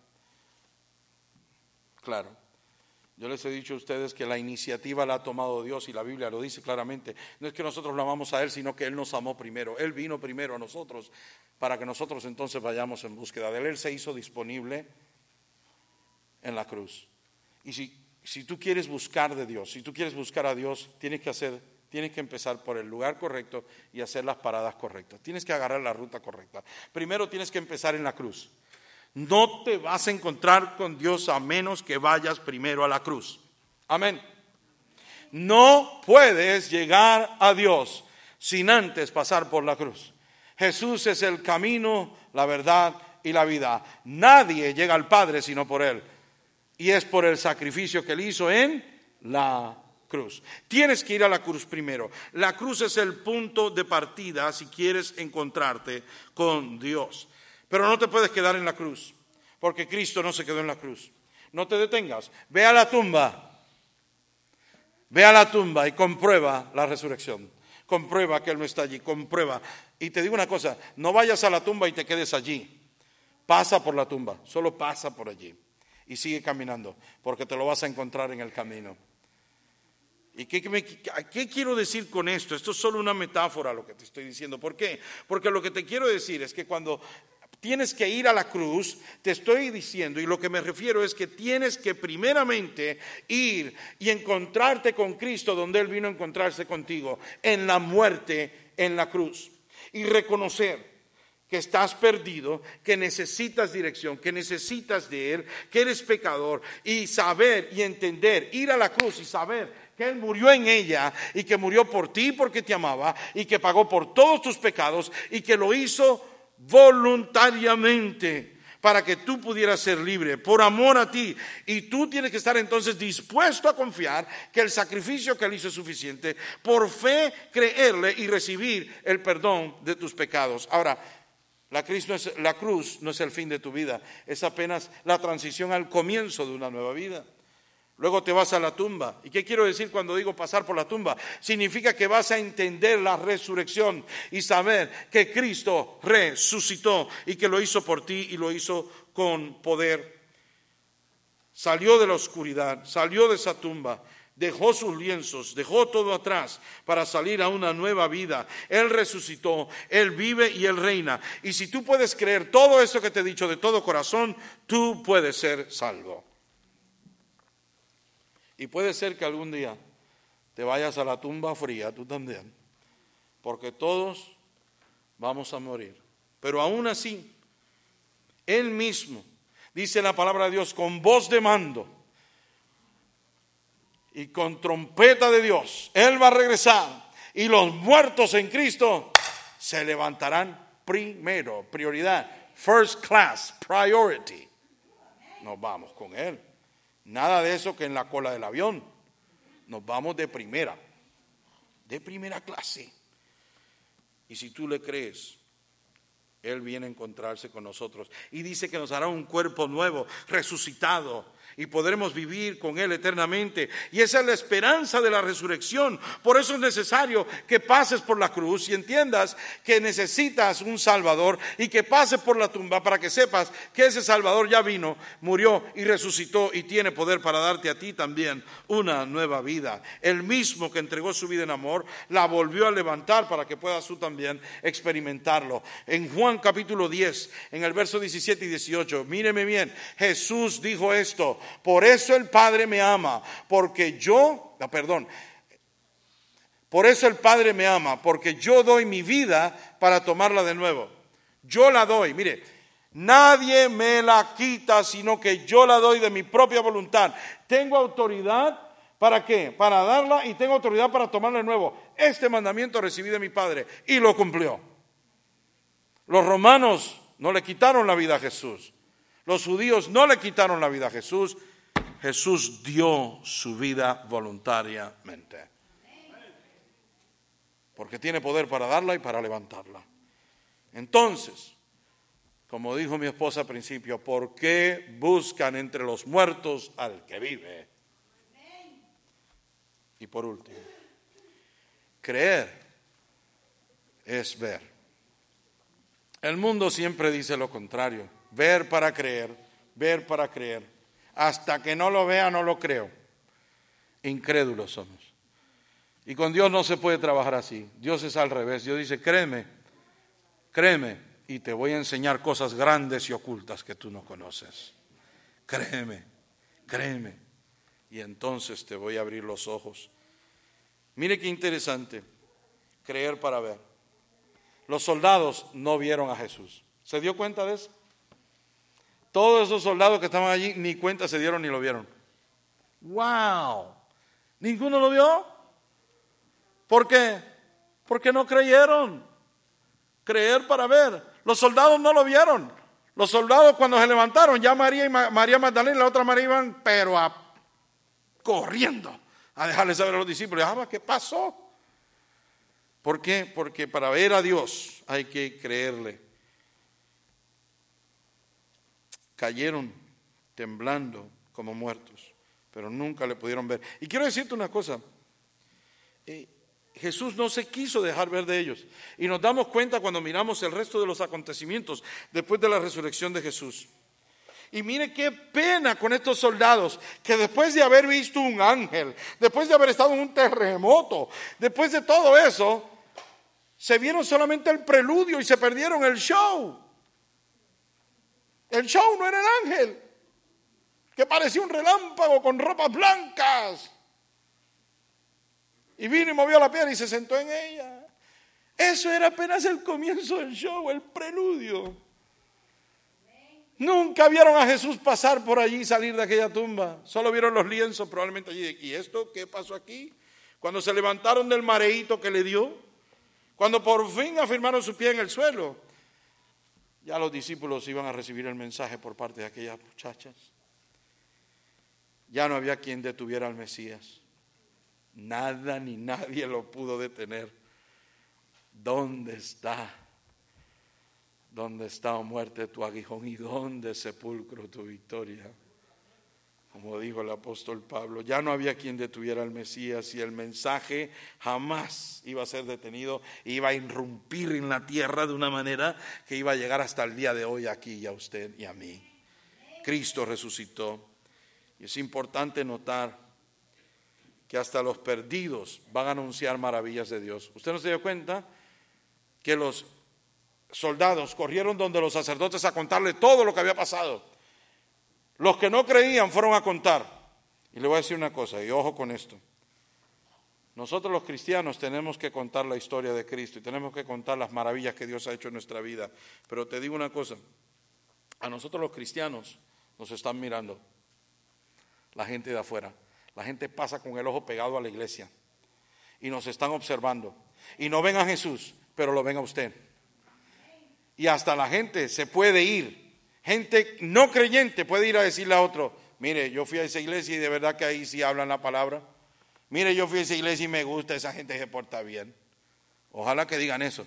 claro. Yo les he dicho a ustedes que la iniciativa la ha tomado Dios y la Biblia lo dice claramente. No es que nosotros lo amamos a Él, sino que Él nos amó primero. Él vino primero a nosotros para que nosotros entonces vayamos en búsqueda de Él. Él se hizo disponible en la cruz. Y si, si tú quieres buscar de Dios, si tú quieres buscar a Dios, tienes que hacer, tienes que empezar por el lugar correcto y hacer las paradas correctas. Tienes que agarrar la ruta correcta. Primero tienes que empezar en la cruz. No te vas a encontrar con Dios a menos que vayas primero a la cruz. Amén. No puedes llegar a Dios sin antes pasar por la cruz. Jesús es el camino, la verdad y la vida. Nadie llega al Padre sino por Él. Y es por el sacrificio que Él hizo en la cruz. Tienes que ir a la cruz primero. La cruz es el punto de partida si quieres encontrarte con Dios. Pero no te puedes quedar en la cruz, porque Cristo no se quedó en la cruz. No te detengas, ve a la tumba, ve a la tumba y comprueba la resurrección. Comprueba que Él no está allí, comprueba. Y te digo una cosa, no vayas a la tumba y te quedes allí. Pasa por la tumba, solo pasa por allí y sigue caminando, porque te lo vas a encontrar en el camino. ¿Y qué, qué, qué quiero decir con esto? Esto es solo una metáfora lo que te estoy diciendo. ¿Por qué? Porque lo que te quiero decir es que cuando tienes que ir a la cruz, te estoy diciendo, y lo que me refiero es que tienes que primeramente ir y encontrarte con Cristo donde Él vino a encontrarse contigo, en la muerte, en la cruz, y reconocer que estás perdido, que necesitas dirección, que necesitas de Él, que eres pecador, y saber y entender, ir a la cruz y saber que Él murió en ella y que murió por ti porque te amaba y que pagó por todos tus pecados y que lo hizo voluntariamente para que tú pudieras ser libre, por amor a ti. Y tú tienes que estar entonces dispuesto a confiar que el sacrificio que Él hizo es suficiente, por fe creerle y recibir el perdón de tus pecados. Ahora, la cruz no es, la cruz no es el fin de tu vida, es apenas la transición al comienzo de una nueva vida. Luego te vas a la tumba. ¿Y qué quiero decir cuando digo pasar por la tumba? Significa que vas a entender la resurrección y saber que Cristo resucitó y que lo hizo por ti y lo hizo con poder. Salió de la oscuridad, salió de esa tumba, dejó sus lienzos, dejó todo atrás para salir a una nueva vida. Él resucitó, Él vive y Él reina. Y si tú puedes creer todo esto que te he dicho de todo corazón, tú puedes ser salvo. Y puede ser que algún día te vayas a la tumba fría, tú también, porque todos vamos a morir. Pero aún así, Él mismo, dice la palabra de Dios, con voz de mando y con trompeta de Dios, Él va a regresar y los muertos en Cristo se levantarán primero, prioridad, first class, priority. Nos vamos con Él. Nada de eso que en la cola del avión. Nos vamos de primera, de primera clase. Y si tú le crees, Él viene a encontrarse con nosotros. Y dice que nos hará un cuerpo nuevo, resucitado. Y podremos vivir con Él eternamente. Y esa es la esperanza de la resurrección. Por eso es necesario que pases por la cruz y entiendas que necesitas un Salvador y que pases por la tumba para que sepas que ese Salvador ya vino, murió y resucitó y tiene poder para darte a ti también una nueva vida. El mismo que entregó su vida en amor, la volvió a levantar para que puedas tú también experimentarlo. En Juan capítulo diez, en el verso diecisiete y dieciocho, míreme bien, Jesús dijo esto: por eso el Padre me ama, porque yo, no, perdón, por eso el Padre me ama, porque yo doy mi vida para tomarla de nuevo. Yo la doy, mire, nadie me la quita, sino que yo la doy de mi propia voluntad. Tengo autoridad ¿Para qué? Para darla y tengo autoridad para tomarla de nuevo. Este mandamiento recibí de mi Padre y lo cumplió. Los romanos no le quitaron la vida a Jesús. Los judíos no le quitaron la vida a Jesús. Jesús dio su vida voluntariamente. Porque tiene poder para darla y para levantarla. Entonces, como dijo mi esposa al principio, ¿por qué buscan entre los muertos al que vive? Y por último, creer es ver. El mundo siempre dice lo contrario, ver para creer, ver para creer. Hasta que no lo vea, no lo creo. Incrédulos somos. Y con Dios no se puede trabajar así. Dios es al revés. Dios dice, créeme, créeme, y te voy a enseñar cosas grandes y ocultas que tú no conoces. Créeme, créeme. Y entonces te voy a abrir los ojos. Mire qué interesante, creer para ver. Los soldados no vieron a Jesús. ¿Se dio cuenta de eso? Todos esos soldados que estaban allí ni cuenta se dieron ni lo vieron. ¡Wow! ¿Ninguno lo vio? ¿Por qué? Porque no creyeron. Creer para ver. Los soldados no lo vieron. Los soldados cuando se levantaron, ya María y Ma- María Magdalena y la otra María iban, pero a corriendo a dejarle saber a los discípulos, ah, ¿qué pasó? ¿Por qué? Porque para ver a Dios hay que creerle. Cayeron temblando como muertos, pero nunca le pudieron ver. Y quiero decirte una cosa, eh, Jesús no se quiso dejar ver de ellos. Y nos damos cuenta cuando miramos el resto de los acontecimientos después de la resurrección de Jesús. Y mire qué pena con estos soldados que después de haber visto un ángel, después de haber estado en un terremoto, después de todo eso, se vieron solamente el preludio y se perdieron el show. El show no era el ángel, que parecía un relámpago con ropas blancas. Y vino y movió la piedra y se sentó en ella. Eso era apenas el comienzo del show, el preludio. Nunca vieron a Jesús pasar por allí y salir de aquella tumba. Solo vieron los lienzos probablemente allí. ¿Y esto qué pasó aquí? Cuando se levantaron del mareíto que le dio, cuando por fin afirmaron su pie en el suelo, ya los discípulos iban a recibir el mensaje por parte de aquellas muchachas. Ya no había quien detuviera al Mesías. Nada ni nadie lo pudo detener. ¿Dónde está? ¿Dónde está, oh muerte, tu aguijón? ¿Y dónde, sepulcro, tu victoria? Como dijo el apóstol Pablo, ya no había quien detuviera al Mesías y el mensaje jamás iba a ser detenido, iba a irrumpir en la tierra de una manera que iba a llegar hasta el día de hoy aquí y a usted y a mí. Cristo resucitó. Y es importante notar que hasta los perdidos van a anunciar maravillas de Dios. ¿Usted no se dio cuenta que los soldados corrieron donde los sacerdotes a contarle todo lo que había pasado? Los que no creían fueron a contar. Y le voy a decir una cosa, y ojo con esto. Nosotros los cristianos tenemos que contar la historia de Cristo y tenemos que contar las maravillas que Dios ha hecho en nuestra vida. Pero te digo una cosa, a nosotros los cristianos nos están mirando la gente de afuera. La gente pasa con el ojo pegado a la iglesia y nos están observando. Y no ven a Jesús, pero lo ven a usted. Y hasta la gente se puede ir, gente no creyente puede ir a decirle a otro, mire, yo fui a esa iglesia y de verdad que ahí sí hablan la palabra. Mire, yo fui a esa iglesia y me gusta, esa gente se porta bien. Ojalá que digan eso.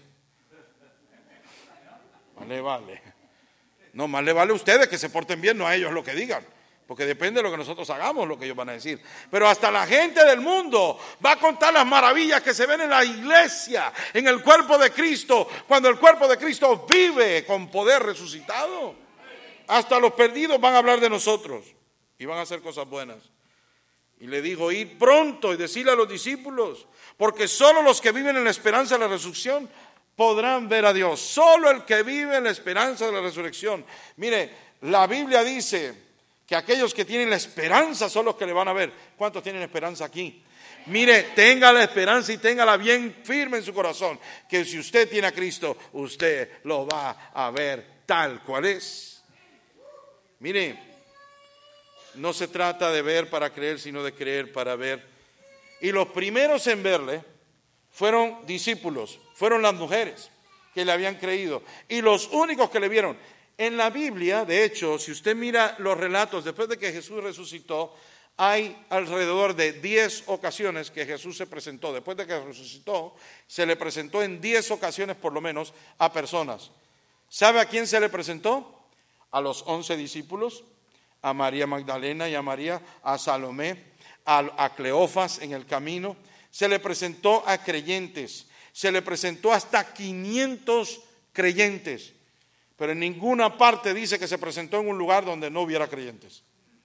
Más le vale. No, más le vale a ustedes que se porten bien, no a ellos lo que digan. Porque depende de lo que nosotros hagamos, lo que ellos van a decir. Pero hasta la gente del mundo va a contar las maravillas que se ven en la iglesia, en el cuerpo de Cristo, cuando el cuerpo de Cristo vive con poder resucitado. Hasta los perdidos van a hablar de nosotros y van a hacer cosas buenas. Y le dijo, ir pronto y decirle a los discípulos, porque solo los que viven en la esperanza de la resurrección podrán ver a Dios. Solo el que vive en la esperanza de la resurrección. Mire, la Biblia dice que aquellos que tienen la esperanza son los que le van a ver. ¿Cuántos tienen esperanza aquí? Mire, tenga la esperanza y téngala bien firme en su corazón, que si usted tiene a Cristo, usted lo va a ver tal cual es. Mire, No se trata de ver para creer, sino de creer para ver. Y los primeros en verle fueron discípulos, fueron las mujeres que le habían creído. Y los únicos que le vieron. En la Biblia, de hecho, si usted mira los relatos, después de que Jesús resucitó, hay alrededor de diez ocasiones que Jesús se presentó. Después de que resucitó, se le presentó en diez ocasiones por lo menos a personas. ¿Sabe a quién se le presentó? A los once discípulos, a María Magdalena y a María, a Salomé, a, a Cleofas en el camino. Se le presentó a creyentes, se le presentó hasta quinientos creyentes. Pero en ninguna parte dice que se presentó en un lugar donde no hubiera creyentes.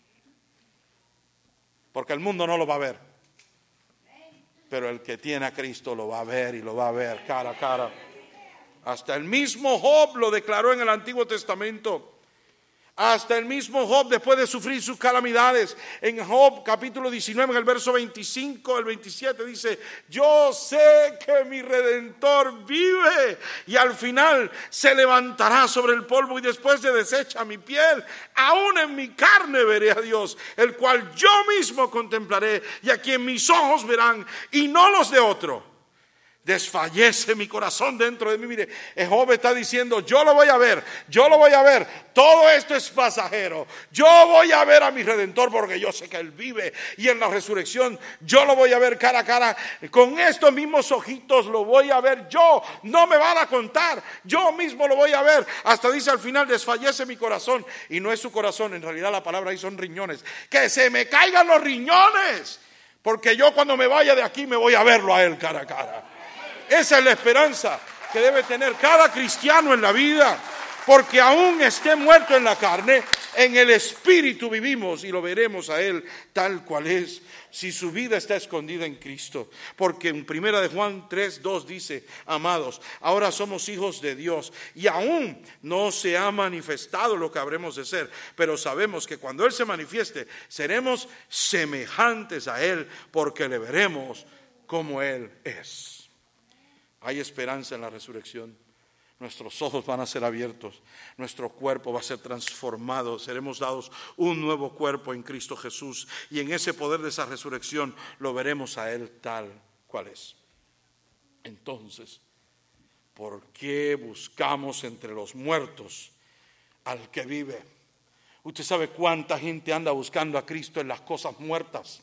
Porque el mundo no lo va a ver. Pero el que tiene a Cristo lo va a ver y lo va a ver cara a cara. Hasta el mismo Job lo declaró en el Antiguo Testamento. Hasta el mismo Job, después de sufrir sus calamidades, en Job capítulo diecinueve, en el verso veinticinco, el veintisiete, dice: yo sé que mi Redentor vive y al final se levantará sobre el polvo, y después de deshecha mi piel, aún en mi carne veré a Dios, el cual yo mismo contemplaré y a quien mis ojos verán y no los de otro. Desfallece mi corazón dentro de mí. Mire, Job está diciendo: yo lo voy a ver, yo lo voy a ver. Todo esto es pasajero. Yo voy a ver a mi Redentor porque yo sé que Él vive. Y en la resurrección yo lo voy a ver cara a cara. Con estos mismos ojitos lo voy a ver yo. No me van a contar. Yo mismo lo voy a ver. Hasta dice al final: desfallece mi corazón. Y no es su corazón, en realidad la palabra ahí son riñones. Que se me caigan los riñones. Porque yo cuando me vaya de aquí me voy a verlo a Él cara a cara. Esa es la esperanza que debe tener cada cristiano en la vida, porque aún esté muerto en la carne, en el Espíritu vivimos y lo veremos a Él tal cual es, si su vida está escondida en Cristo. Porque en primera de Juan tres dos dice: amados, ahora somos hijos de Dios y aún no se ha manifestado lo que habremos de ser, pero sabemos que cuando Él se manifieste seremos semejantes a Él, porque le veremos como Él es. Hay esperanza en la resurrección. Nuestros ojos van a ser abiertos, nuestro cuerpo va a ser transformado, seremos dados un nuevo cuerpo en Cristo Jesús, y en ese poder de esa resurrección lo veremos a Él tal cual es. Entonces, ¿por qué buscamos entre los muertos al que vive? Usted sabe cuánta gente anda buscando a Cristo en las cosas muertas.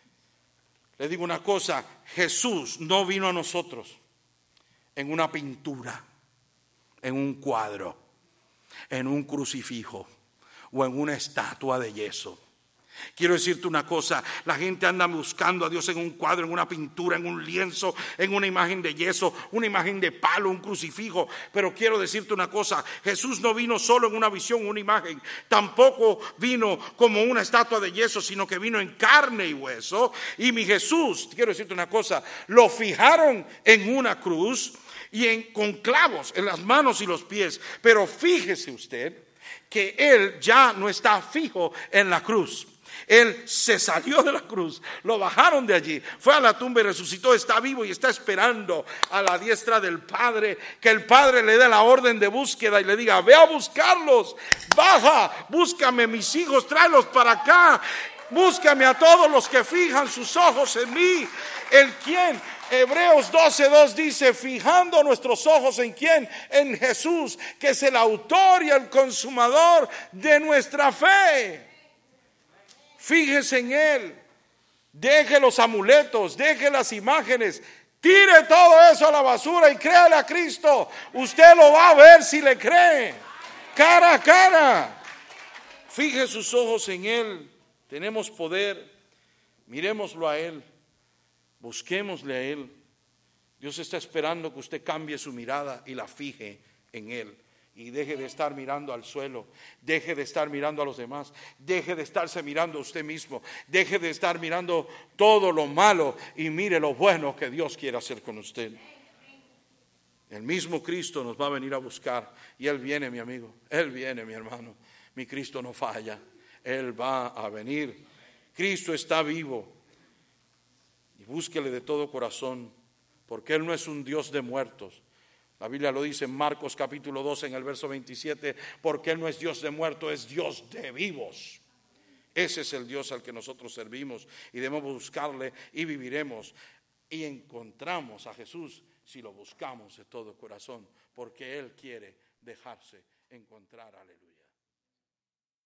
Le digo una cosa: Jesús no vino a nosotros en una pintura, en un cuadro, en un crucifijo o en una estatua de yeso. Quiero decirte una cosa: la gente anda buscando a Dios en un cuadro, en una pintura, en un lienzo, en una imagen de yeso, una imagen de palo, un crucifijo. Pero quiero decirte una cosa: Jesús no vino solo en una visión, una imagen. Tampoco vino como una estatua de yeso, sino que vino en carne y hueso. Y mi Jesús, quiero decirte una cosa, lo fijaron en una cruz y en, con clavos en las manos y los pies. Pero fíjese usted que Él ya no está fijo en la cruz. Él se salió de la cruz, lo bajaron de allí, fue a la tumba y resucitó, está vivo y está esperando a la diestra del Padre, que el Padre le dé la orden de búsqueda y le diga: ve a buscarlos, baja, búscame mis hijos, tráelos para acá, búscame a todos los que fijan sus ojos en mí. ¿El quién? Hebreos doce dos dice: fijando nuestros ojos en quién, en Jesús, que es el autor y el consumador de nuestra fe. Fíjese en Él, deje los amuletos, deje las imágenes, tire todo eso a la basura y créale a Cristo. Usted lo va a ver si le cree, cara a cara. Fije sus ojos en Él, tenemos poder, miremoslo a Él, busquémosle a Él. Dios está esperando que usted cambie su mirada y la fije en Él. Y deje de estar mirando al suelo, deje de estar mirando a los demás, deje de estarse mirando a usted mismo, deje de estar mirando todo lo malo y mire lo bueno que Dios quiere hacer con usted. El mismo Cristo nos va a venir a buscar y Él viene, mi amigo, Él viene, mi hermano. Mi Cristo no falla, Él va a venir. Cristo está vivo y búsquele de todo corazón, porque Él no es un Dios de muertos. La Biblia lo dice en Marcos capítulo doce en el verso veintisiete, porque Él no es Dios de muertos, es Dios de vivos. Ese es el Dios al que nosotros servimos y debemos buscarle y viviremos. Y encontramos a Jesús si lo buscamos de todo corazón, porque Él quiere dejarse encontrar. Aleluya.